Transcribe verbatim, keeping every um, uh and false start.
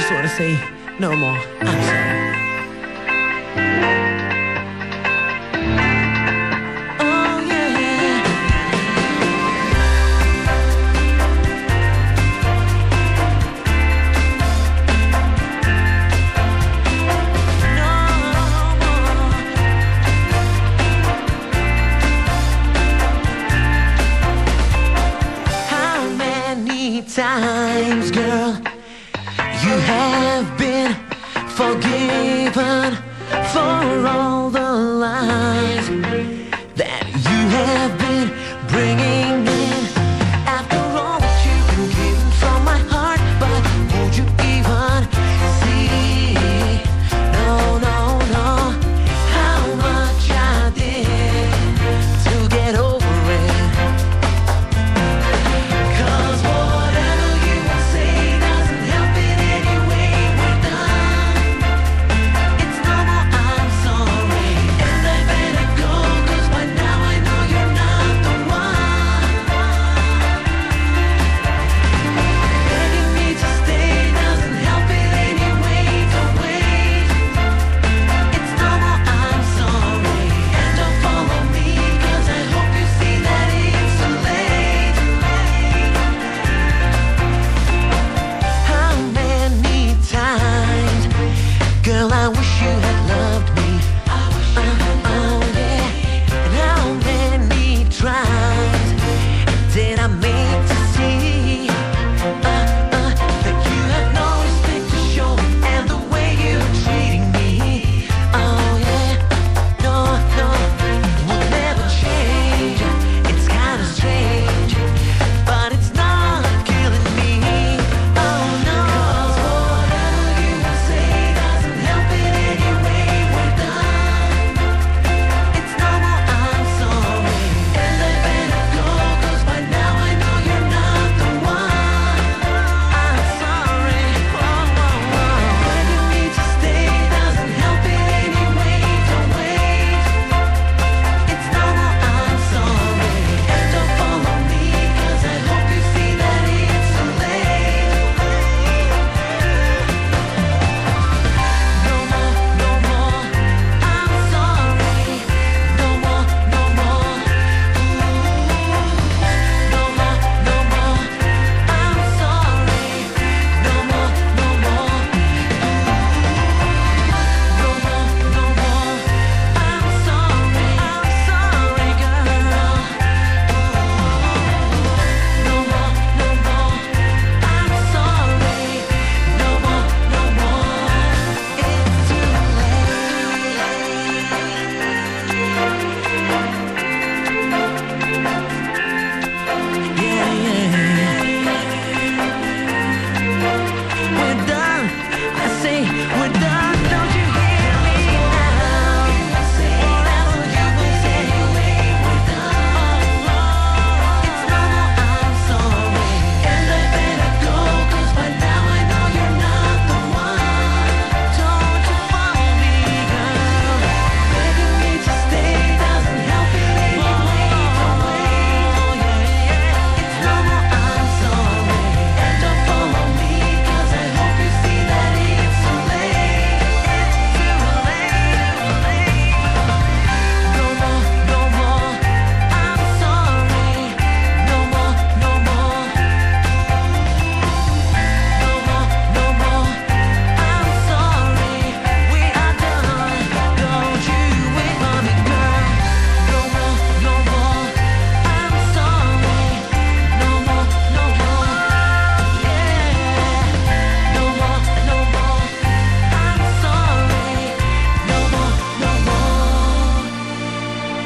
just want to say no more. I'm sorry. Times, girl, you have been forgiven for all the lies that you have been bringing in. After all that you've been giving from my heart, but would you even see? No, no, no, how much I did to get over it. Girl, I wish you had